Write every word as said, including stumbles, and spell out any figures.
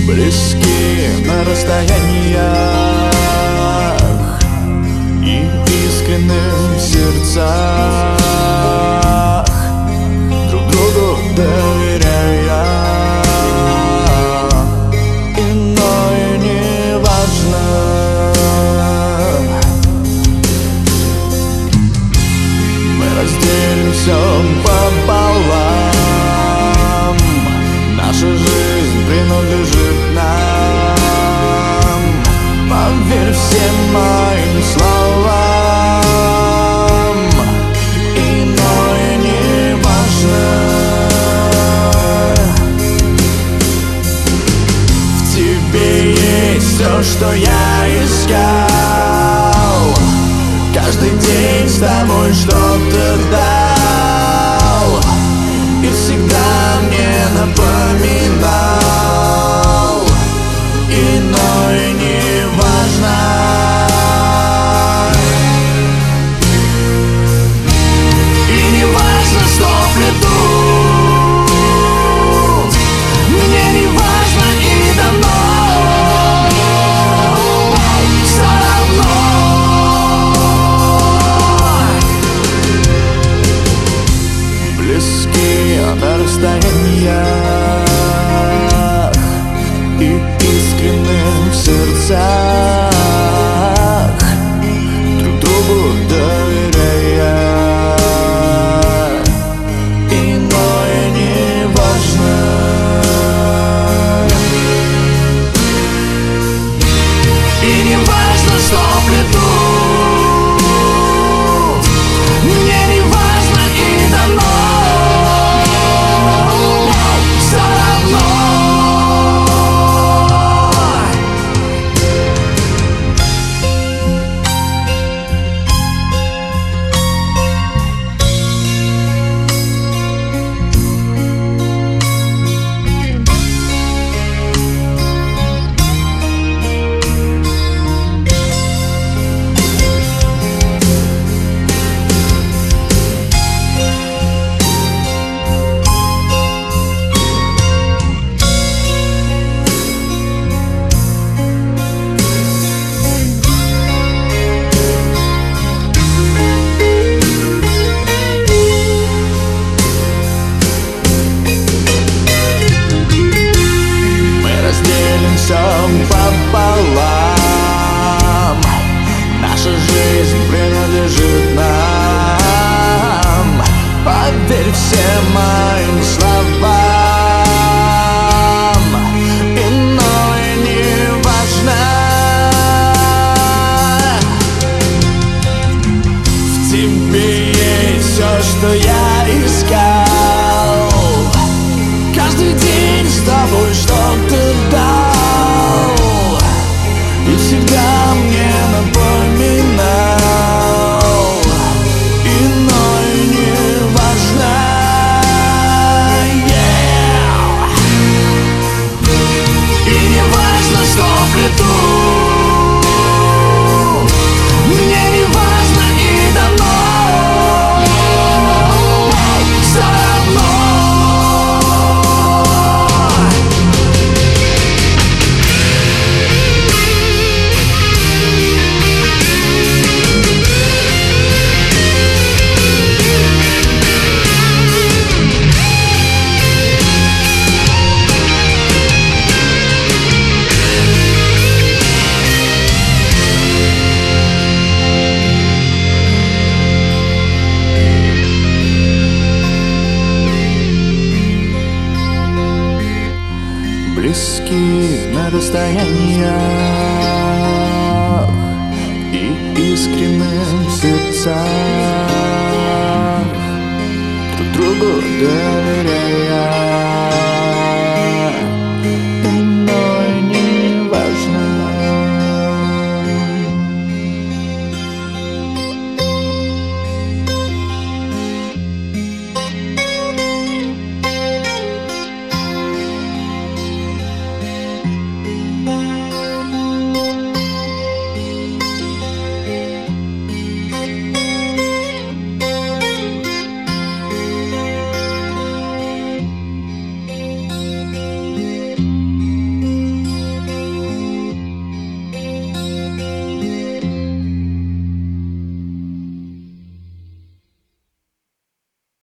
Близки на расстояниях и искренних сердцах, друг другу доверяя. Иное не важно. Мы разделим все пополам. Наша жизнь принадлежит нам. Поверь всем моим словам. Иное не важно. В тебе есть все, что я искал. Каждый день с тобой что-то дал и всегда мне напоминал. Иное не важно. И не важно, что плетут, мне не важно и давно. Все равно близкие на расстояниях и искренних в сердцах, друг другу доверяя. Иное не важно. И не важно, что плетут, мне не важно и давно. Пополам. Наша жизнь принадлежит нам. Поверь всем моим словам. Иное не важно. В тебе есть все, что я искал. Каждый день с тобой что-то дал и всегда мне напоминал. Иное не важно. Yeah. И не важно, что плетут, мне не важно и давно. Все равно. Близки на расстояниях и искренних в сердцах, друг другу доверяя.